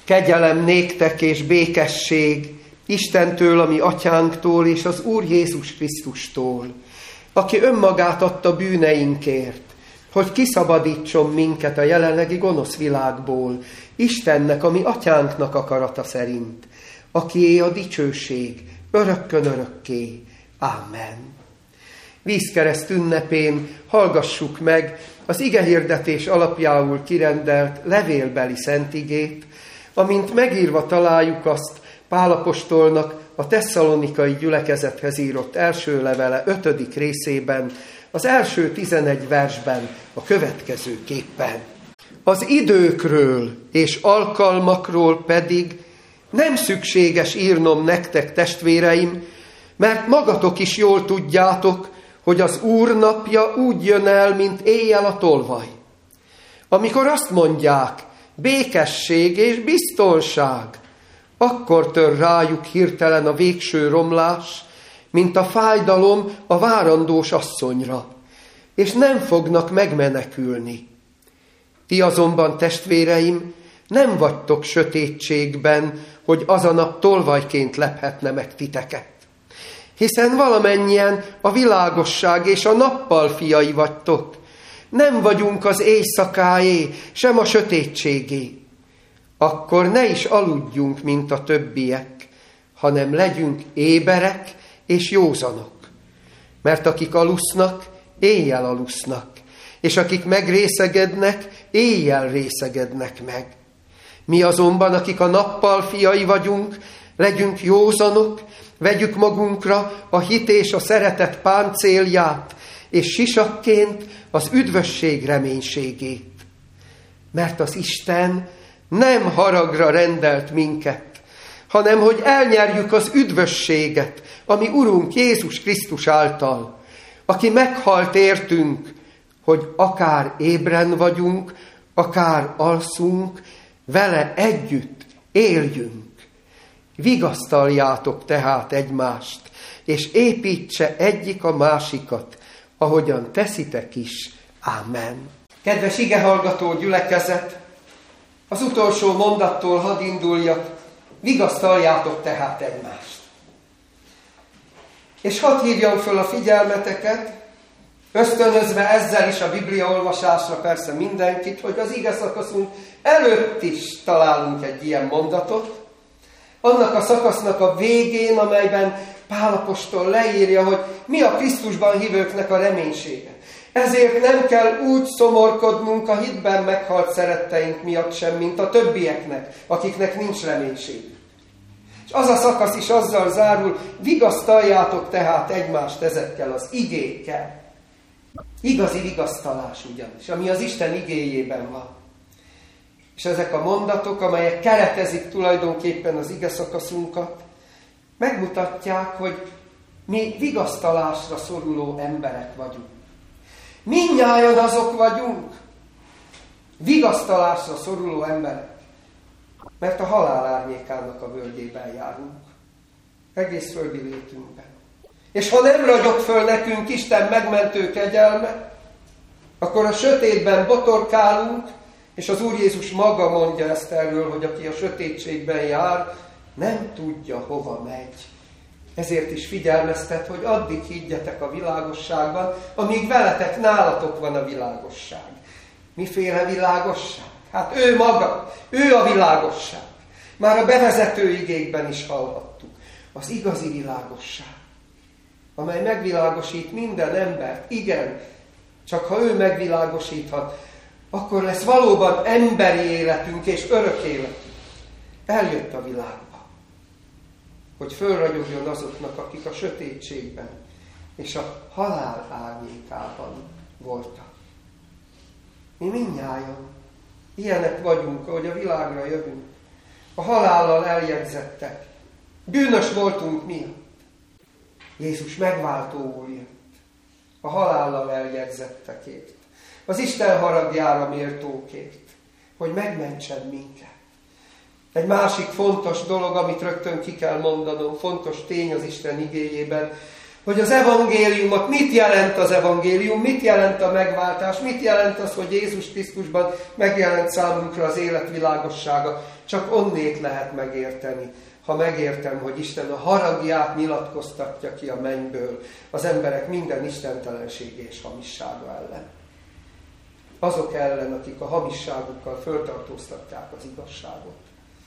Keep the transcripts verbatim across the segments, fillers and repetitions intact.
Kegyelem néktek és békesség Istentől, ami atyánktól, és az Úr Jézus Krisztustól, aki önmagát adta bűneinkért, hogy kiszabadítson minket a jelenlegi gonosz világból, Istennek, ami atyánknak akarata szerint, akié a dicsőség örökkön örökké. Ámen. Vízkereszt ünnepén hallgassuk meg az igehirdetés alapjául kirendelt levélbeli szentigét, amint megírva találjuk azt Pál apostolnak a tesszalonikai gyülekezethez írott első levele ötödik részében, az első tizenegy versben a következőképpen. Az időkről és alkalmakról pedig nem szükséges írnom nektek, testvéreim, mert magatok is jól tudjátok, hogy az Úr napja úgy jön el, mint éjjel a tolvaj. Amikor azt mondják, békesség és biztonság, akkor tör rájuk hirtelen a végső romlás, mint a fájdalom a várandós asszonyra, és nem fognak megmenekülni. Ti azonban, testvéreim, nem vagytok sötétségben, hogy az a nap tolvajként lephetne meg titeket. Hiszen valamennyien a világosság és a nappal fiai vagytok. Nem vagyunk az éjszakáé, sem a sötétségé. Akkor ne is aludjunk, mint a többiek, hanem legyünk éberek és józanok. Mert akik alusznak, éjjel alusznak, és akik megrészegednek, éjjel részegednek meg. Mi azonban, akik a nappal fiai vagyunk, legyünk józanok, vegyük magunkra a hit és a szeretet páncélját, és sisakként az üdvösség reménységét. Mert az Isten nem haragra rendelt minket, hanem hogy elnyerjük az üdvösséget, ami Urunk Jézus Krisztus által, aki meghalt értünk, hogy akár ébren vagyunk, akár alszunk, vele együtt éljünk. Vigasztaljátok tehát egymást, és építse egyik a másikat, ahogyan teszitek is. Ámen. Kedves igehallgató gyülekezet, az utolsó mondattól hadd induljak, vigasztaljátok tehát egymást. És hadd hívjam föl a figyelmeteket, ösztönözve ezzel is a Biblia olvasásra persze mindenkit, hogy az ige szakaszunk előtt is találunk egy ilyen mondatot, annak a szakasznak a végén, amelyben Pál apostol leírja, hogy mi a Krisztusban hívőknek a reménysége. Ezért nem kell úgy szomorkodnunk a hitben meghalt szeretteink miatt sem, mint a többieknek, akiknek nincs reménységük. És az a szakasz is azzal zárul, vigasztaljátok tehát egymást ezekkel az igékkel. Igazi vigasztalás ugyanis, ami az Isten igéjében van. És ezek a mondatok, amelyek keretezik tulajdonképpen az ige szakaszunkat, megmutatják, hogy mi vigasztalásra szoruló emberek vagyunk. Mindnyájan azok vagyunk, vigasztalásra szoruló emberek, mert a halál árnyékának a völgyében járunk, egész földi létünkben. És ha nem ragyog föl nekünk Isten megmentő kegyelme, akkor a sötétben botorkálunk, és az Úr Jézus maga mondja ezt erről, hogy aki a sötétségben jár, nem tudja, hova megy. Ezért is figyelmeztet, hogy addig higgyetek a világosságban, amíg veletek, nálatok van a világosság. Miféle világosság? Hát ő maga, ő a világosság. Már a bevezető igékben is hallhattuk. Az igazi világosság, amely megvilágosít minden embert. Igen, csak ha ő megvilágosíthat, akkor lesz valóban emberi életünk és örök életünk. Eljött a világba, hogy fölragyogjon azoknak, akik a sötétségben és a halál árnyékában voltak. Mi mindnyájan ilyenek vagyunk, ahogy a világra jövünk. A halállal eljegyzettek. Bűnös voltunk miatt. Jézus megváltóul jött. A halállal eljegyzettekért. Az Isten haragjára méltókért. Hogy megmentsen minket. Egy másik fontos dolog, amit rögtön ki kell mondanom, fontos tény az Isten igéjében, hogy az evangéliumot, mit jelent az evangélium, mit jelent a megváltás, mit jelent az, hogy Jézus Krisztusban megjelent számunkra az élet világossága. Csak onnét lehet megérteni, ha megértem, hogy Isten a haragját nyilatkoztatja ki a mennyből az emberek minden istentelensége és hamissága ellen. Azok ellen, akik a hamisságukkal föltartóztatják az igazságot.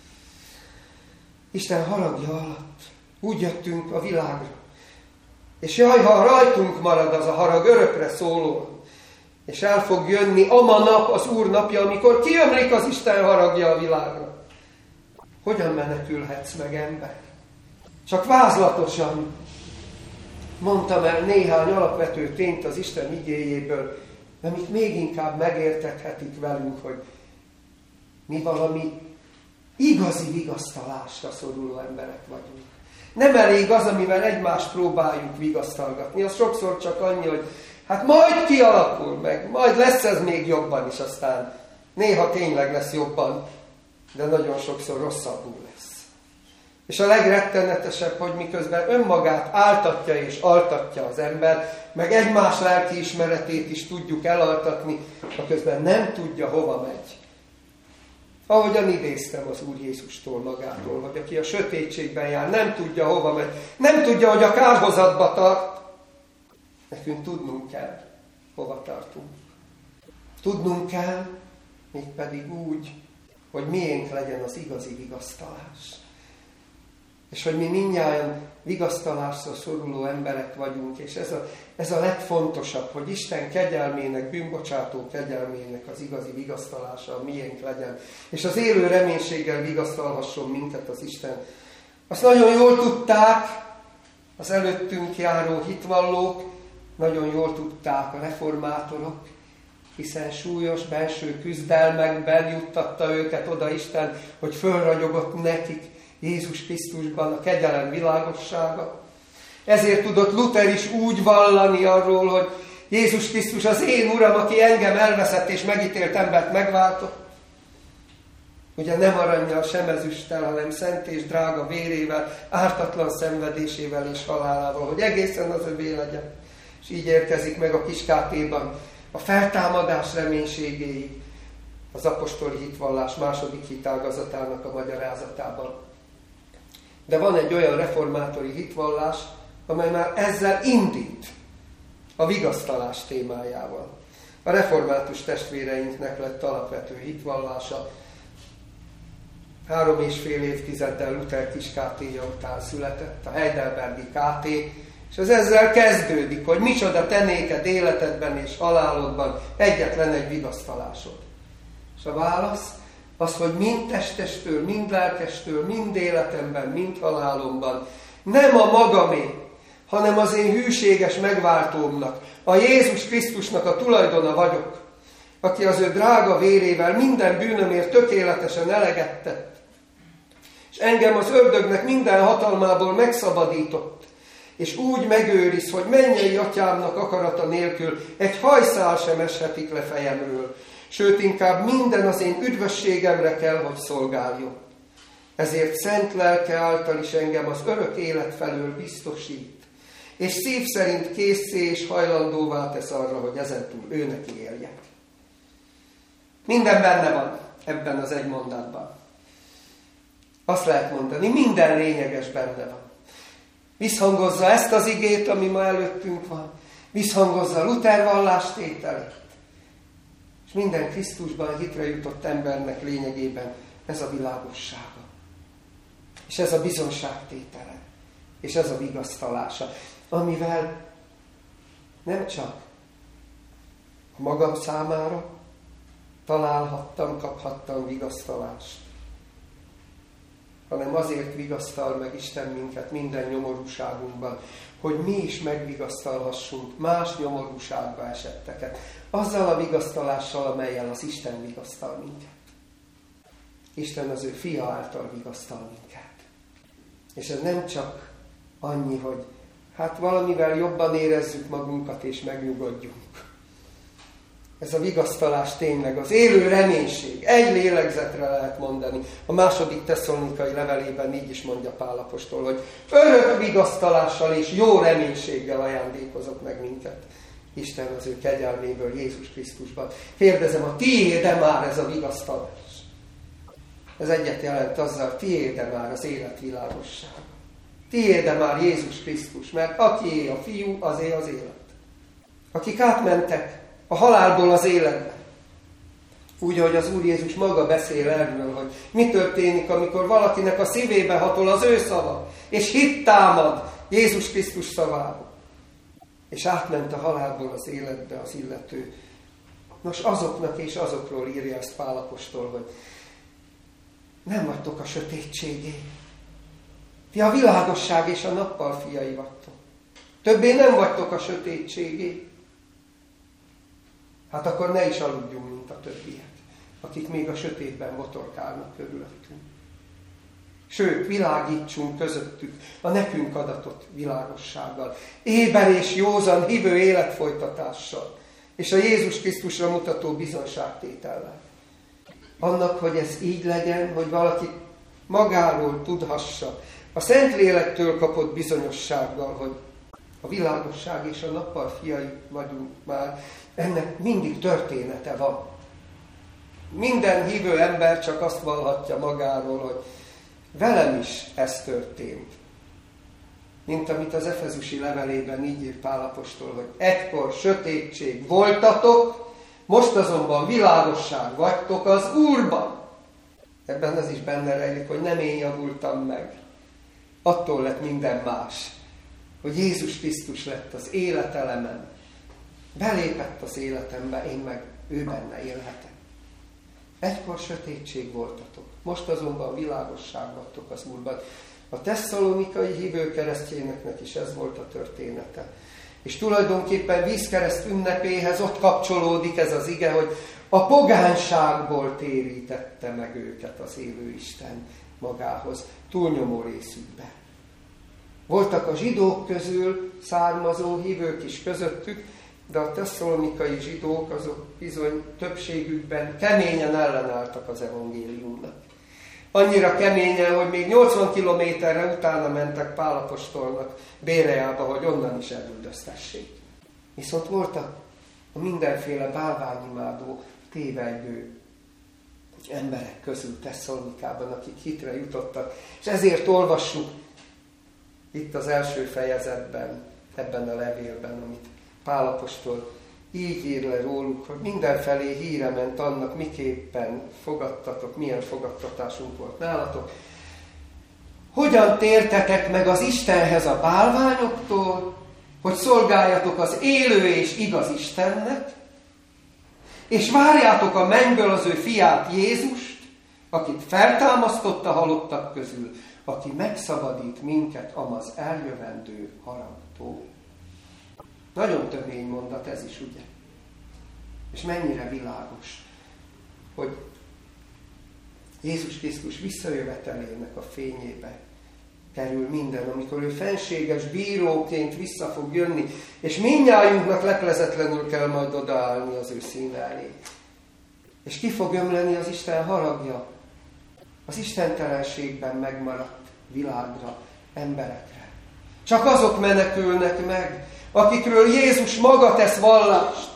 Isten haragja alatt úgy jöttünk a világra. És jaj, ha rajtunk marad az a harag örökre szóló, és el fog jönni ama nap, az Úr napja, amikor kiömlik az Isten haragja a világra. Hogyan menekülhetsz meg, ember? Csak vázlatosan mondtam el néhány alapvető tényt az Isten igéjéből, amit még inkább megértethetik velünk, hogy mi valami igazi vigasztalásra szoruló emberek vagyunk. Nem elég az, amivel egymást próbáljuk vigasztalgatni. Az sokszor csak annyi, hogy hát majd kialakul meg, majd lesz ez még jobban is, aztán néha tényleg lesz jobban, de nagyon sokszor rosszabbul lesz. És a legrettenetesebb, hogy miközben önmagát áltatja és altatja az ember, meg egymás lelkiismeretét is tudjuk elaltatni, aközben nem tudja, hova megy. Ahogyan idéztem az Úr Jézustól magától, hogy aki a sötétségben jár, nem tudja, hova megy, nem tudja, hogy a kárhozatba tart. Nekünk tudnunk kell, hova tartunk. Tudnunk kell, mégpedig úgy, hogy miénk legyen az igazi vigasztalás. És hogy mi mindnyájan vigasztalásra szoruló emberek vagyunk, és ez a, ez a legfontosabb, hogy Isten kegyelmének, bűnbocsátó kegyelmének az igazi vigasztalása a miénk legyen. És az élő reménységgel vigasztalhasson minket az Isten. Azt nagyon jól tudták az előttünk járó hitvallók, nagyon jól tudták a reformátorok, hiszen súlyos belső küzdelmekben juttatta őket oda Isten, hogy fölragyogott nekik Jézus Krisztusban a kegyelem világossága. Ezért tudott Luther is úgy vallani arról, hogy Jézus Krisztus az én Uram, aki engem elveszett és megítélt embert megváltott. Ugye nem arannyal, sem ezüsttel, hanem szent és drága vérével, ártatlan szenvedésével és halálával, hogy egészen az övé legyen. És így érkezik meg a Kiskátéban a feltámadás reménységéig az apostoli hitvallás második hitágazatának a magyarázatában. De van egy olyan reformátori hitvallás, amely már ezzel indít a vigasztalás témájával. A református testvéreinknek lett alapvető hitvallása. Három és fél évtizeddel Luther Kiskátéja után született a Heidelbergi ká té, és ez ezzel kezdődik, hogy micsoda te néked életedben és halálodban egyetlen egy vigasztalásod. És a válasz az, hogy mind testestől, mind lelkestől, mind életemben, mind halálomban nem a magamé, hanem az én hűséges megváltómnak, a Jézus Krisztusnak a tulajdona vagyok, aki az ő drága vérével minden bűnömért tökéletesen eleget tett, és engem az ördögnek minden hatalmából megszabadított, és úgy megőriz, hogy mennyei atyámnak akarata nélkül egy hajszál sem eshetik le fejemről, sőt, inkább minden az én üdvösségemre kell, hogy szolgáljon. Ezért szent lelke által is engem az örök élet felől biztosít, és szív szerint készé és hajlandóvá tesz arra, hogy ezentúl ő neki éljek. Minden benne van ebben az egy mondatban. Azt lehet mondani, minden lényeges benne van. Visszhangozza ezt az igét, ami ma előttünk van, visszhangozza Luther vallástételét, és minden Krisztusban hitre jutott embernek lényegében ez a világossága. És ez a bizonságtétele, és ez a vigasztalása, amivel nem csak a magam számára találhattam, kaphattam vigasztalást, hanem azért vigasztal meg Isten minket minden nyomorúságunkban, hogy mi is megvigasztalhassunk más nyomorúságba esetteket, azzal a vigasztalással, amellyel az Isten vigasztal minket. Isten az ő fia által vigasztal minket. És ez nem csak annyi, hogy hát valamivel jobban érezzük magunkat és megnyugodjunk, Ez a vigasztalás tényleg az élő reménység. Egy lélegzetre lehet mondani. A második Tesszalonikai levelében így is mondja Pál apostol, hogy örök vigasztalással és jó reménységgel ajándékozott meg minket Isten az ő kegyelméből Jézus Krisztusban. Kérdezem, a tiéd-e már ez a vigasztalás? Ez egyet jelent azzal, tiéd-e már az élet világossága? Tiéd-e már Jézus Krisztus? Mert akié a fiú, azé az élet. Akik átmentek a halálból az életbe. Úgy, ahogy az Úr Jézus maga beszél erről, hogy mi történik, amikor valakinek a szívébe hatol az ő szava, és hit támad Jézus Krisztus szavába. És átment a halálból az életbe az illető. Nos, azoknak és azokról írja ezt Pál apostol, hogy nem vagytok a sötétségé. Ti a világosság és a nappal fiai vagytok. Többé nem vagytok a sötétségé. Hát akkor ne is aludjunk, mint a többiek, akik még a sötétben botorkálnak körülöttünk. Sőt, világítsunk közöttük a nekünk adatott világossággal, éber és józan hívő életfolytatással, és a Jézus Krisztusra mutató bizonságtétellel. Annak, hogy ez így legyen, hogy valaki magáról tudhassa, a Szentlélektől kapott bizonyossággal, hogy a világosság és a nappal fiai vagyunk már, ennek mindig története van. Minden hívő ember csak azt vallhatja magáról, hogy velem is ez történt. Mint amit az Efezusi levelében így ír Pál apostol, hogy ekkor sötétség voltatok, most azonban világosság vagytok az Úrban. Ebben az is benne rejlik, hogy nem én javultam meg. Attól lett minden más, hogy Jézus Krisztus lett az életelemen. Belépett az életembe, én meg ő benne élhetek. Egykor sötétség voltatok, most azonban világosság vagytok az Úrban. A tesszalonikai hívő keresztjéneknek is ez volt a története. És tulajdonképpen vízkereszt ünnepéhez ott kapcsolódik ez az ige, hogy a pogánságból térítette meg őket az élő Isten magához, túlnyomó részükbe. Voltak a zsidók közül származó hívők is közöttük, de a tesszalonikai zsidók azok bizony többségükben keményen ellenálltak az evangéliumnak. Annyira keményen, hogy még nyolcvan kilométerre utána mentek Pál apostolnak Béreába, hogy onnan is elüldöztessék. Viszont voltak a mindenféle bálványimádó, tévegő emberek közül Tesszalonikában, akik hitre jutottak. És ezért olvassuk itt az első fejezetben, ebben a levélben, amit Pál apostol így ír le róluk, hogy mindenfelé híre ment annak, miképpen fogadtatok, milyen fogadtatásunk volt nálatok. Hogyan tértetek meg az Istenhez a bálványoktól, hogy szolgáljatok az élő és igaz Istennek, és várjátok a mennyből az ő fiát Jézust, akit feltámasztott a halottak közül, aki megszabadít minket amaz eljövendő haragtól. Nagyon tömény mondat ez is, ugye? És mennyire világos, hogy Jézus Krisztus visszajövetelének a fényébe kerül minden, amikor ő fenséges bíróként vissza fog jönni, és mindnyájunknak leplezetlenül kell majd odaállni az ő színe elé. És ki fog ömleni az Isten haragja az istentelenségben megmaradt világra, emberekre. Csak azok menekülnek meg, akikről Jézus maga tesz vallást.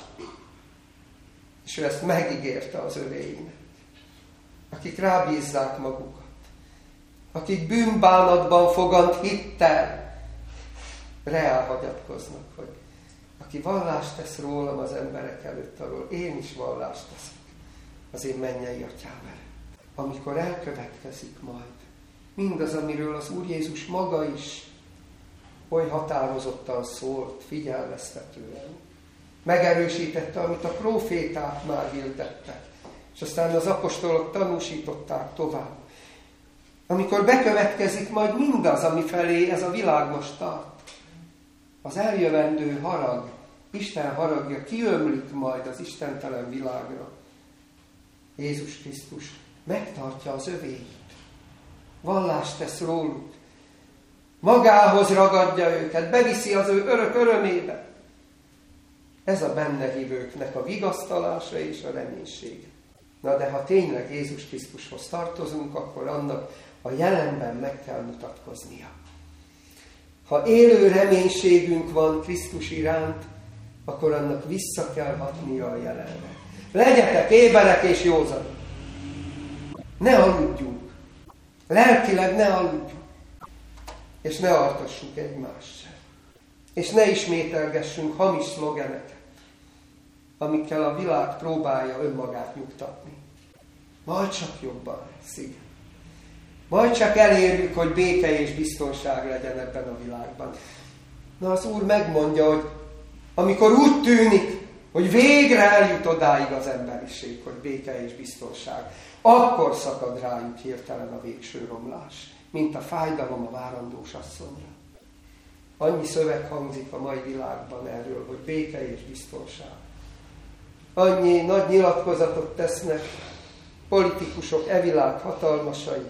És ő ezt megígérte az övéinek. Akik rábízzák magukat. Akik bűnbánatban fogant hittel reál hagyatkoznak, hogy aki vallást tesz rólam az emberek előtt, arról én is vallást teszek az én mennyei atyám előtt. Amikor elkövetkezik majd mindaz, amiről az Úr Jézus maga is oly határozottan szólt, figyelmeztetően. Megerősítette, amit a próféták már hirdettek, és aztán az apostolok tanúsították tovább. Amikor bekövetkezik majd mindaz, ami felé ez a világ most tart, az eljövendő harag, Isten haragja kiömlik majd az istentelen világra. Jézus Krisztus megtartja az övéit, vallást tesz róluk, magához ragadja őket, beviszi az ő örök örömébe. Ez a benne hívőknek a vigasztalása és a reménység. Na de ha tényleg Jézus Krisztushoz tartozunk, akkor annak a jelenben meg kell mutatkoznia. Ha élő reménységünk van Krisztus iránt, akkor annak vissza kell hatnia a jelenre. Legyetek éberek és józanok! Ne aludjunk! Lelkileg ne aludjunk! És ne altassuk egymást sem. És ne ismételgessünk hamis szlogeneket, amikkel a világ próbálja önmagát nyugtatni. Majd csak jobban lesz, igen. Majd csak elérjük, hogy béke és biztonság legyen ebben a világban. Na az Úr megmondja, hogy amikor úgy tűnik, hogy végre eljut odáig az emberiség, hogy béke és biztonság, akkor szakad rájuk hirtelen a végső romlás, mint a fájdalom a várandós asszonyra. Annyi szöveg hangzik a mai világban erről, hogy béke és biztonság. Annyi nagy nyilatkozatot tesznek politikusok, e világ hatalmasai.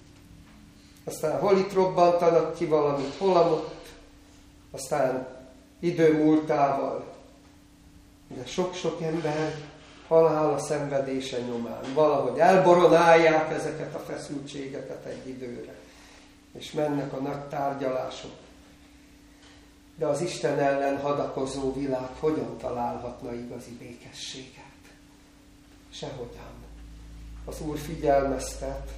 Aztán hol itt robbantanak ki valamit, hol amott, aztán idő múltával. De sok-sok ember halála szenvedése nyomán valahogy elboronálják ezeket a feszültségeket egy időre. És mennek a nagy tárgyalások. De az Isten ellen hadakozó világ hogyan találhatna igazi békességet? Sehogyan. Az Úr figyelmeztet,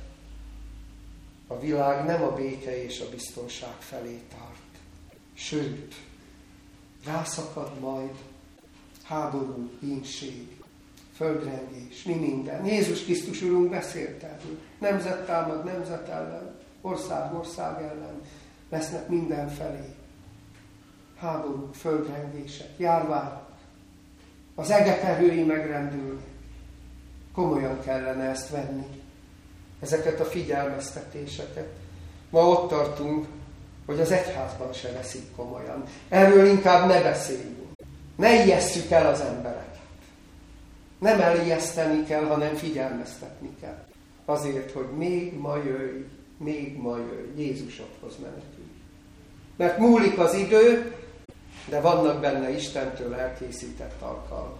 a világ nem a béke és a biztonság felé tart. Sőt, rászakad majd háború, bűnség, földrengés, mi minden. Jézus Krisztus Urunk beszélt erről. Nemzet támad nemzet ellen, ország ország ellen, lesznek mindenfelé. Háborúk, földrengések, járványok, az egek erői megrendülnek. Komolyan kellene ezt venni, ezeket a figyelmeztetéseket. Ma ott tartunk, hogy az egyházban se veszik komolyan. Erről inkább ne beszéljünk. Ne ijesszük el az embereket. Nem elijeszteni kell, hanem figyelmeztetni kell. Azért, hogy még ma jöjj, még ma jöjj, Jézusodhoz menekülj. Mert múlik az idő, de vannak benne Istentől elkészített alkalmak.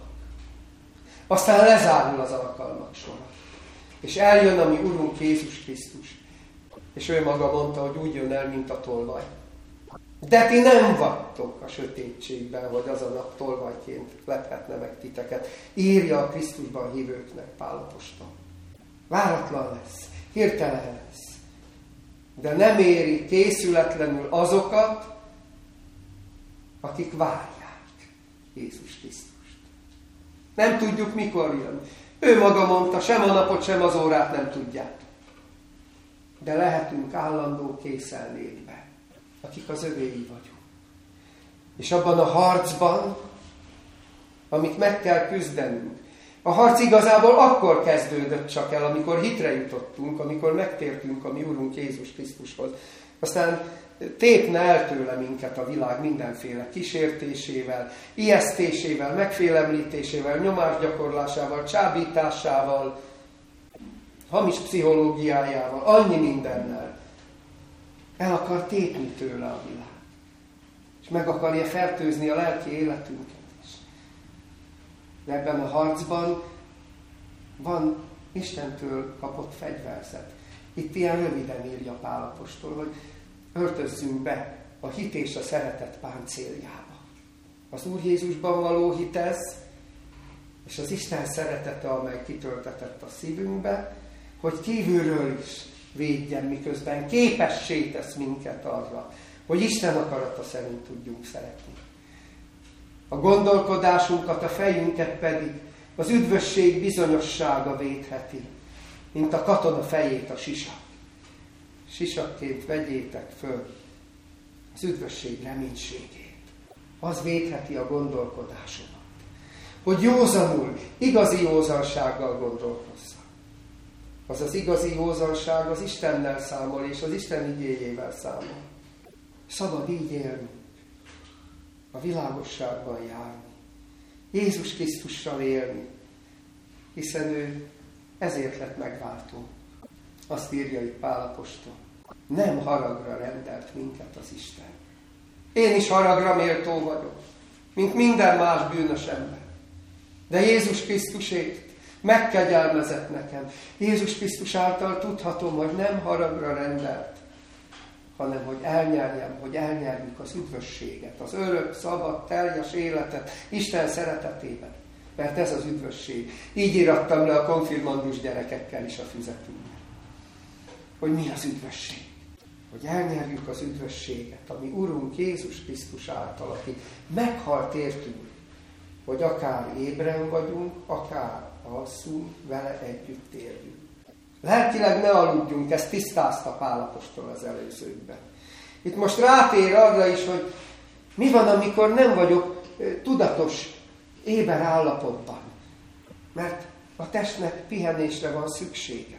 Aztán lezárul az alkalmak sora. És eljön a mi Urunk Jézus Krisztus. És ő maga mondta, hogy úgy jön el, mint a tolvaj. De ti nem vagytok a sötétségben, hogy az a nap tolvajként lephetne meg titeket. Írja a Krisztusban hívőknek Pál apostol. Váratlan lesz, hirtelen lesz. De nem éri készületlenül azokat, akik várják Jézus Krisztust. Nem tudjuk, mikor jön. Ő maga mondta, sem a napot, sem az órát nem tudják. De lehetünk állandó készenlétben, akik az övéi vagyunk. És abban a harcban, amit meg kell küzdenünk, a harc igazából akkor kezdődött csak el, amikor hitre jutottunk, amikor megtértünk a mi Urunk Jézus Krisztushoz. Aztán tépne el tőle minket a világ mindenféle kísértésével, ijesztésével, megfélemlítésével, nyomásgyakorlásával, csábításával, hamis pszichológiájával, annyi mindennel. El akar tépni tőle a világ. És meg akarja fertőzni a lelki életünket is. De ebben a harcban van Istentől kapott fegyverzet. Itt ilyen röviden írja Pál apostol, hogy öltözzünk be a hit és a szeretet páncéljába. Az Úr Jézusban való hit ez, és az Isten szeretete, amely kitöltetett a szívünkbe, hogy kívülről is védjen, miközben képessé tesz minket arra, hogy Isten akarata szerint tudjunk szeretni. A gondolkodásunkat, a fejünket pedig az üdvösség bizonyossága védheti, mint a katona fejét a sisak. Sisakként vegyétek föl az üdvösség reménységét. Az védheti a gondolkodásomat. Hogy józanul, igazi józansággal gondolkozzak. Az az igazi józanság az Istennel számol, és az Isten igéjével számol. Szabad így élni, a világosságban járni, Jézus Krisztussal élni, hiszen ő ezért lett megváltó. Azt írja itt Pál apostol. Nem haragra rendelt minket az Isten. Én is haragra méltó vagyok. mint minden más bűnös ember. De Jézus Krisztusért megkegyelmezett nekem. Jézus Krisztus által tudhatom, hogy nem haragra rendelt, hanem hogy elnyerjem, hogy elnyerjük az üdvösséget, az örök, szabad, teljes életet Isten szeretetében. Mert ez az üdvösség. Így írattam le a konfirmandus gyerekekkel is a füzetünkben. Hogy mi az üdvösség? Hogy elnyerjük az üdvösséget, ami Urunk Jézus Krisztus által, aki meghalt értünk, hogy akár ébren vagyunk, akár alszunk, vele együtt érjünk. Lelkileg ne aludjunk, ezt tisztázta Pál apostol az előzőkben. Itt most rátér arra is, hogy mi van, amikor nem vagyok tudatos, éber állapotban. Mert a testnek pihenésre van szüksége.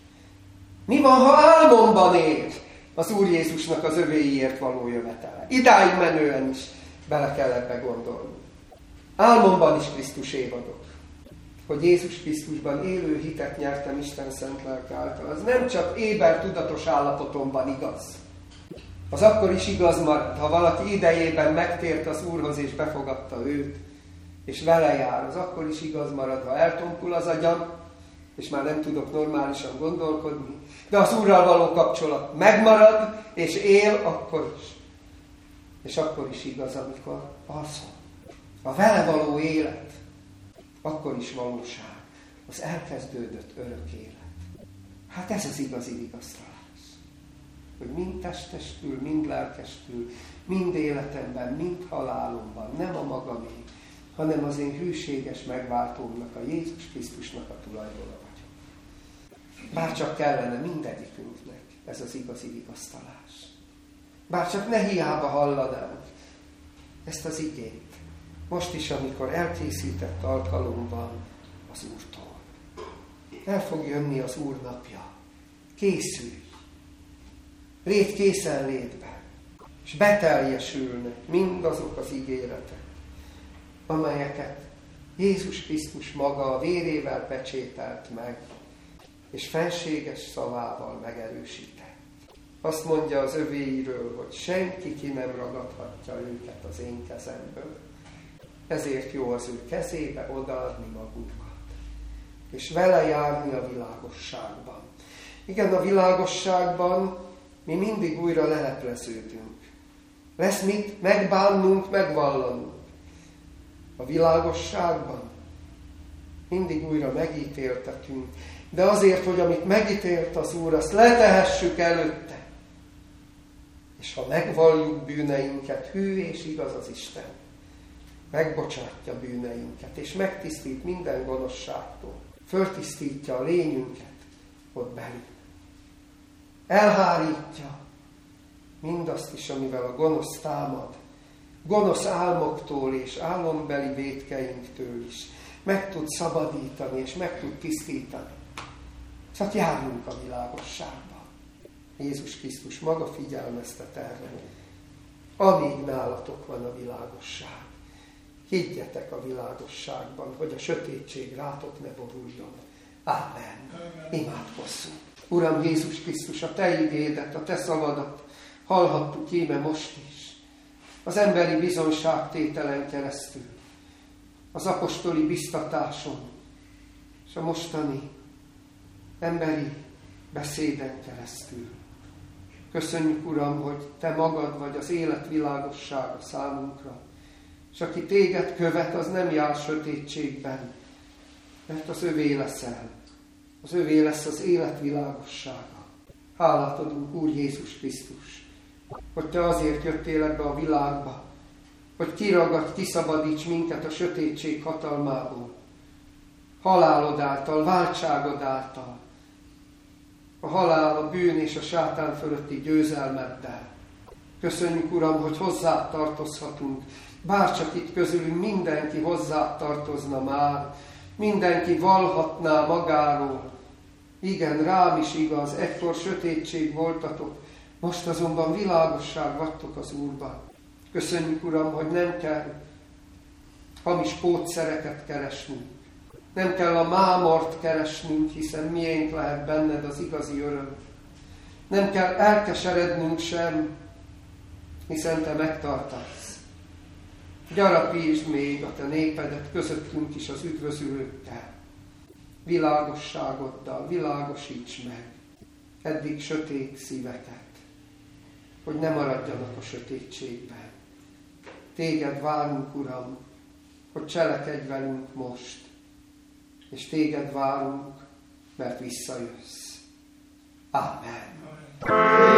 Mi van, ha álmomban ér az Úr Jézusnak az övéiért való jövetele? Idáig menően is bele kell ebbe gondolni. Álmomban is Krisztusé vagyok. Hogy Jézus Krisztusban élő hitet nyertem Isten szent lelke által. Az nem csak éber tudatos állapotomban igaz. Az akkor is igaz marad, ha valaki idejében megtért az Úrhoz és befogadta őt, és vele jár. Az akkor is igaz marad, ha eltompul az agyam, és már nem tudok normálisan gondolkodni. De az Úrral való kapcsolat megmarad, és él akkor is. És akkor is igaz, amikor alszom. A vele való élet, akkor is valóság. Az elkezdődött örök élet. Hát ez az igazi vigasztalás. Hogy mind testestül, mind lelkestül, mind életemben, mind halálomban, nem a magamé, hanem az én hűséges megváltómnak, a Jézus Krisztusnak a tulajdona vagyok. Bár csak kellene mindegyikünknek ez az igazi vigasztalás. Bár csak ne hiába hallanánk ezt az igényt. Most is, amikor elkészített alkalomban az Úrtól. El fog jönni az Úr napja. Készülj! Légy készenlétben, és beteljesülnek mindazok az ígéretek, amelyeket Jézus Krisztus maga a vérével pecsételt meg, és fenséges szavával megerősített. Azt mondja az övéiről, hogy senki ki nem ragadhatja őket az én kezemből. Ezért jó az ő kezébe odaadni magunkat, és vele járni a világosságban. Igen, a világosságban mi mindig újra lelepleződünk. Lesz mit megbánnunk, megvallanunk. A világosságban mindig újra megítéltetünk, de azért, hogy amit megítélt az Úr, azt letehessük előtte. És ha megvalljuk bűneinket, hű és igaz az Isten, megbocsátja bűneinket, és megtisztít minden gonoszságtól. Föltisztítja a lényünket ott belül. Elhárítja mindazt is, amivel a gonosz támad. Gonosz álmoktól és álombeli vétkeinktől is. Meg tud szabadítani, és meg tud tisztítani. Csak járjunk a világosságban. Jézus Krisztus maga figyelmeztet erre. Amíg nálatok van a világosság. Higgyetek a világosságban, hogy a sötétség rátok ne boruljon. Ámen. Imádkozzunk. Uram Jézus Krisztus, a Te igédet, a Te szavadat hallhattuk íme most is. Az emberi bizonságtételen keresztül, az apostoli biztatáson, és a mostani emberi beszéden keresztül. Köszönjük, Uram, hogy Te magad vagy az élet világossága számunkra, és aki Téged követ, az nem jár sötétségben, mert az övé leszel. Az övé lesz az élet világossága. Hálát adunk, Úr Jézus Krisztus, hogy Te azért jöttél ebbe a világba, hogy kiragadj, kiszabadíts minket a sötétség hatalmából, halálod által, váltságod által, a halál, a bűn és a sátán fölötti győzelmeddel. Köszönjük, Uram, hogy hozzád tartozhatunk, bárcsak itt közülünk mindenki hozzád tartozna már, mindenki vallhatná magáról. Igen, rám is igaz, egykor sötétség voltatok, most azonban világosság vagytok az Úrban. Köszönjük, Uram, hogy nem kell hamis pótszereket keresnünk. Nem kell a mámort keresnünk, hiszen miénk lehet benned az igazi öröm. Nem kell elkeserednünk sem, hiszen Te megtartasz. Gyarapítsd még a te népedet közöttünk is az üdvözülőkkel. Világosságoddal világosíts meg eddig sötét szíveket, hogy ne maradjanak a sötétségben. Téged várunk, Uram, hogy cselekedj velünk most, és téged várunk, mert visszajössz. Amen.